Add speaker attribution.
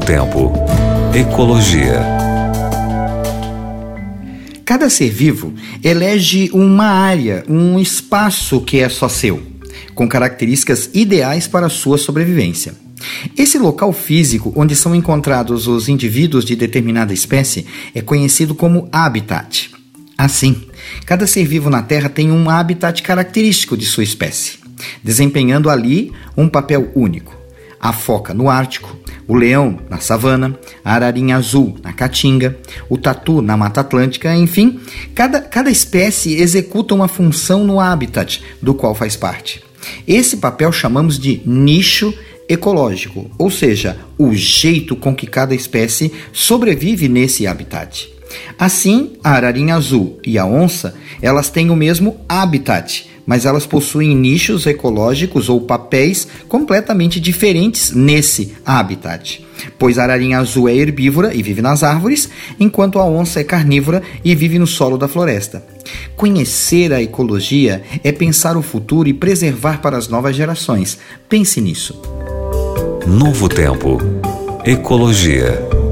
Speaker 1: Tempo. Ecologia.
Speaker 2: Cada ser vivo elege uma área, um espaço que é só seu, com características ideais para a sua sobrevivência. Esse local físico onde são encontrados os indivíduos de determinada espécie é conhecido como habitat. Assim, cada ser vivo na Terra tem um habitat característico de sua espécie, desempenhando ali um papel único. A foca no Ártico, o leão na savana, a ararinha azul na caatinga, o tatu na Mata Atlântica, enfim, cada espécie executa uma função no habitat do qual faz parte. Esse papel chamamos de nicho ecológico, ou seja, o jeito com que cada espécie sobrevive nesse habitat. Assim, a ararinha azul e a onça, elas têm o mesmo habitat, mas elas possuem nichos ecológicos ou papéis completamente diferentes nesse habitat, pois a ararinha azul é herbívora e vive nas árvores, enquanto a onça é carnívora e vive no solo da floresta. Conhecer a ecologia é pensar o futuro e preservar para as novas gerações. Pense nisso.
Speaker 1: Novo Tempo. Ecologia.